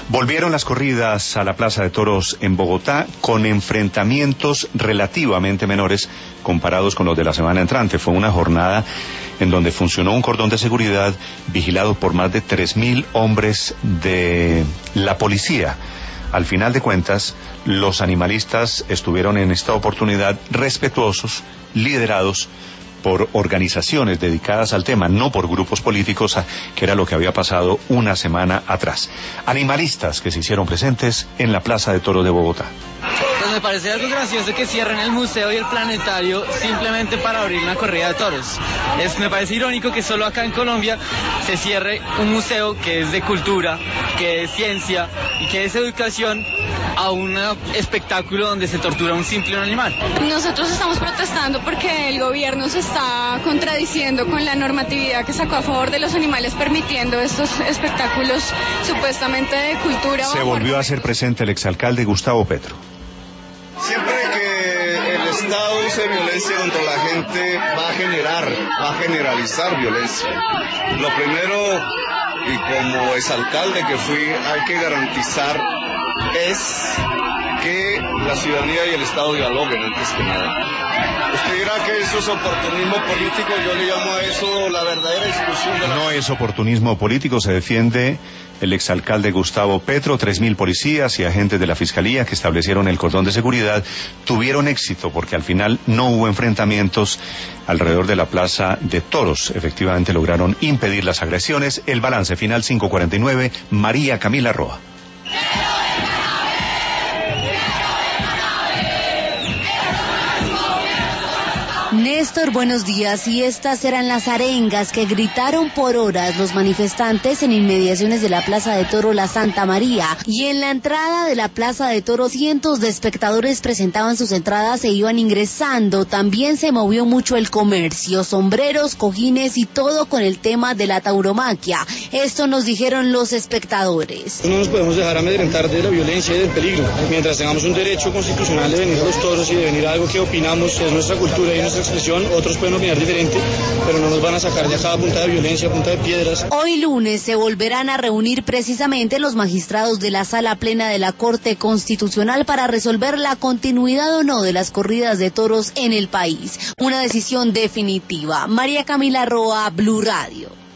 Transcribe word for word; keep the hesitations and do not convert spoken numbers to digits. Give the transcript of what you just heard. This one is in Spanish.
Volvieron las corridas a la Plaza de Toros en Bogotá con enfrentamientos relativamente menores comparados con los de la semana entrante. Fue una jornada en donde funcionó un cordón de seguridad vigilado por más de tres mil hombres de la policía. Al final de cuentas, los animalistas estuvieron en esta oportunidad respetuosos, liderados por organizaciones dedicadas al tema, no por grupos políticos, que era lo que había pasado una semana atrás. Animalistas que se hicieron presentes en la Plaza de Toros de Bogotá. Pues me parece algo gracioso que cierren el museo y el planetario simplemente para abrir una corrida de toros. Es, me parece irónico que solo acá en Colombia se cierre un museo que es de cultura, que es ciencia y que es educación a un espectáculo donde se tortura un simple animal. Nosotros estamos protestando porque el gobierno se está contradiciendo con la normatividad que sacó a favor de los animales, permitiendo estos espectáculos supuestamente de cultura. Se volvió a hacer presente el exalcalde Gustavo Petro. Siempre que el Estado use violencia contra la gente, va a generar, va a generalizar violencia. Lo primero, y como exalcalde que fui, hay que garantizar es que la ciudadanía y el Estado dialoguen antes que nada. Usted dirá que eso es oportunismo político, yo le llamo a eso la verdadera discusión de la... No es oportunismo político, se defiende el exalcalde Gustavo Petro. Tres mil policías y agentes de la Fiscalía que establecieron el cordón de seguridad tuvieron éxito porque al final no hubo enfrentamientos alrededor de la Plaza de Toros. Efectivamente lograron impedir las agresiones. El balance final cinco cuarenta y nueve, María Camila Roa. Néstor, buenos días. Y estas eran las arengas que gritaron por horas los manifestantes en inmediaciones de la Plaza de Toros La Santa María. Y en la entrada de la Plaza de Toros, cientos de espectadores presentaban sus entradas e iban ingresando. También se movió mucho el comercio, sombreros, cojines y todo con el tema de la tauromaquia. Esto nos dijeron los espectadores. No nos podemos dejar amedrentar de la violencia y del peligro. Mientras tengamos un derecho constitucional de venir a los toros y de venir a algo que opinamos, es nuestra cultura y nuestra expresión, otros pueden opinar diferente, pero no nos van a sacar de acá a punta de violencia, a punta de piedras. Hoy lunes se volverán a reunir precisamente los magistrados de la Sala Plena de la Corte Constitucional para resolver la continuidad o no de las corridas de toros en el país. Una decisión definitiva. María Camila Roa, Blue Radio.